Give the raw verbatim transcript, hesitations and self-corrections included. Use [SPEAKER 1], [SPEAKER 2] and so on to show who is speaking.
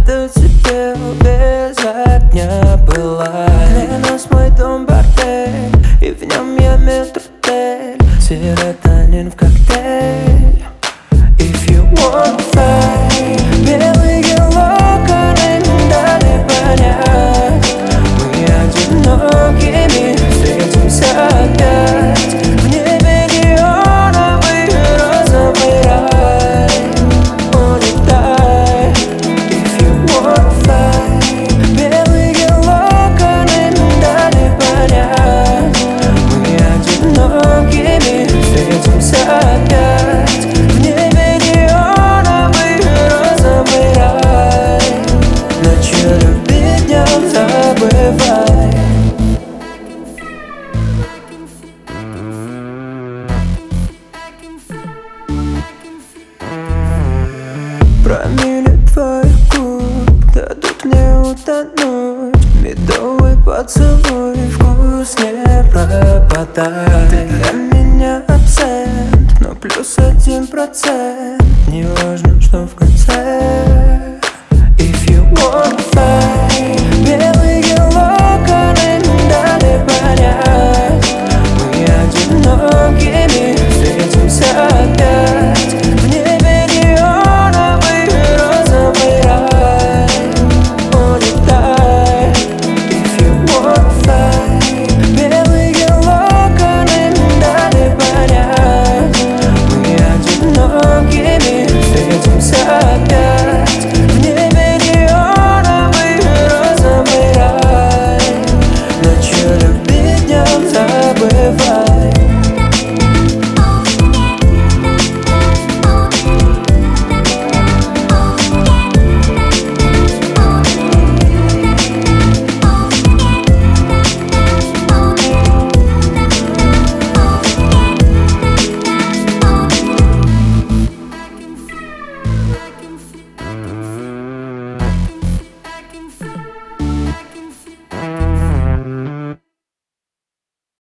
[SPEAKER 1] Еду тебе без огня пылай. Для нас мой дом бордель, и в нем я метротель. Серотонин в коктейль. If you wanna fly, белые локоны дали понять, мы одинокими встретимся опять. В небе неоновый розовый рай. Улетай. If you wanna fly, белые локоны дали понять, мы одинокими встретимся опять. В небе неоновый розовый рай. Ночью любить, днем забывай. Промили твоих губ дадут мне утонуть. Медовый поцелуй, вкус не пропадает. Ты для меня абсент, но плюс один процент. Не важно, что в